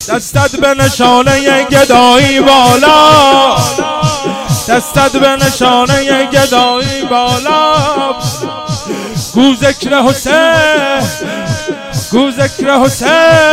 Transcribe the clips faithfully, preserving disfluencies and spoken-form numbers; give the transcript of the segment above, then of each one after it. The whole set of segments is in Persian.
دستت به نشانه گدایی بالا، دستت به نشانه گدایی بالا. گو ذکر حسین، گو ذکر حسین،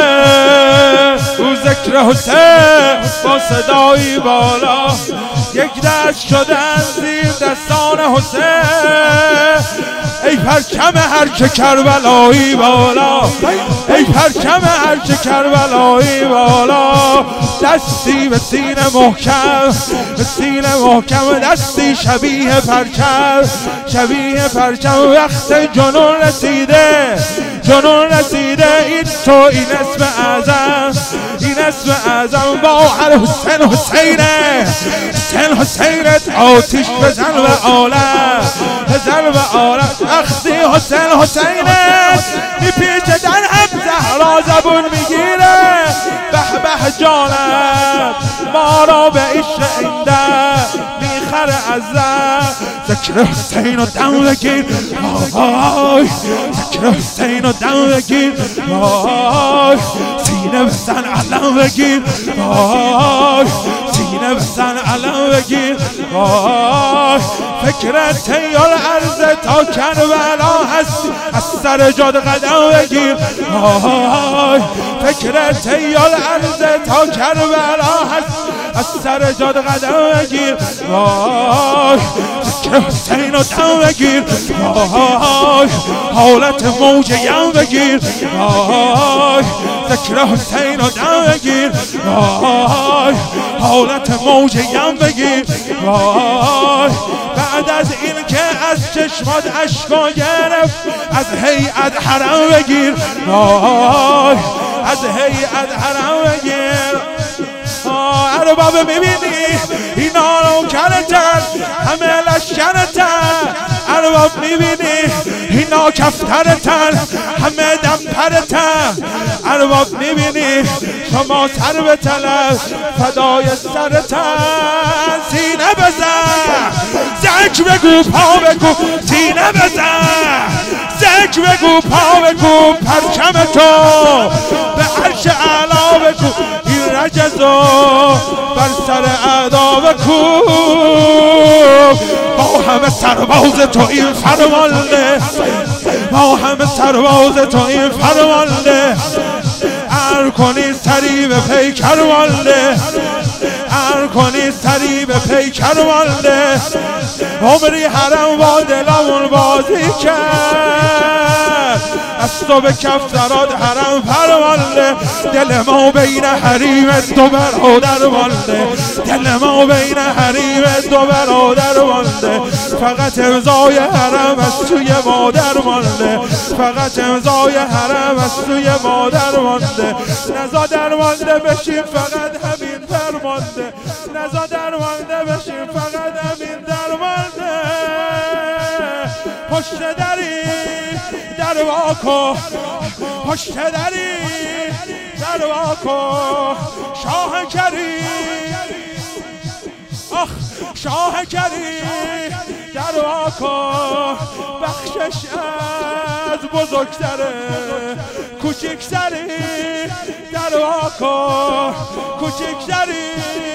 گو ذکر حسین با صدایی بالا. یک دست شدن زیر دستان حسین، ای پرچم هر که کربلایی بالا، ای پرچم هر که کربلایی بالا. دستی به سینه محکم، به سینه محکم، دستی شبیه پرچم، شبیه پرچم. وقت جنون رسیده، جنون رسیده، این تو این اسم اعظم، این اسم اعظم. با هر حسین حسینه، حسین حسینت آتیش بزن و عالم، بزن و عالم. وقتی حسین حسینت میپیچه در هم زهرا زبون میگیره. به به جانم ما را به عشق این در میخره از در. ذکر حسین و دم بگیر وای، ذکر حسین و دم بگیر وای. سینه بزن علم بگیر وای، سینه بزن علم بگیر وای. فکرت تیار عرض تا کربلا هست، از سر جاد قدم بگیر وای. فکرت تیار عرض تا کربلا هست، از سر جاد قدم بگیر وای. ذکر حسین و دم بگیر وای، حالت موج یم بگیر وای. ذکر حسین و دم بگیر وای، حالت موج یم بگیر وای. بعد از این که از چشمات اشکا گرفت، از هیئت حرم بگیر وای، از هیئت حرم بگیر. ارباب میبینی اینا نوکرتن، همه لشکرتن. ارباب میبینی اینا کفترتن، همه دمپرتن. ارباب میبینی شما سر به طلب فدای سرتن. سینه بزن، زک بگو پا بگو، سینه بزن، زک بگو پا بگو. پرچم تو به عرش اعلا بگو، این رجزو بر سر اعدا بکو. با همه سرباز تو این فرمانده، با همه سرباز تو این فرمانده. ار کنی سری به پیکر مانده، ار کنی سری به پیکر مانده. عمری حرم با دلمون بازی کرد، از تو به کف زراد حرم پرمانده. دل ما بین حریم دو برادر مانده، دل ما بین حریم دو برادر مانده. فقط امضای حرم از توی مادر مانده، فقط امضای حرم از توی مادر مانده. نزا درمانده بشیم فقط همین درمانده، نزا درمانده بشیم فقط همین درمانده. پشت دری در واکو، پشت دری در واکو. شاه کریم، آخ شاه کریم در واکو. بخشش از بزرگتره، کوچکتری در واکو، کوچکتری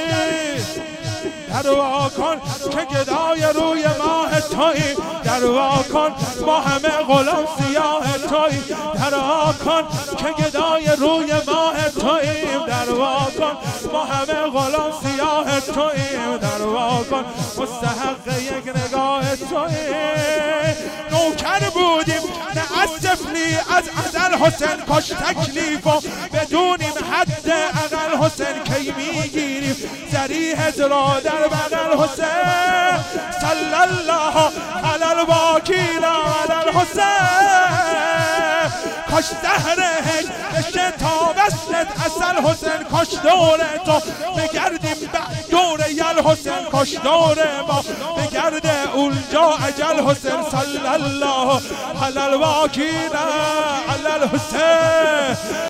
در واکن. که گدای روی ماه تویی در واکن، ما همه غلام سیاه تویی در واکن. که گدای روی ماه توییم در واکن، ما همه غلام سیاه توییم در واکن. مستحق یک نگاه توییم، نوکر بودیم نه از طفلی، از ازل حسین کاش تکلیف و بدونیم حد اقل. حسین کی میگیریم ذریح را در بغل. حسین صلی الله علی الوکیل علی الحسین. کاش زهره بشه تا وصلت اصل. حسین کاش دور تو بگردیم بعد دور یل. حسین کاش دور ما بگرده اونجا اجل. حسین صلی الله علی الوکیل علی الحسین.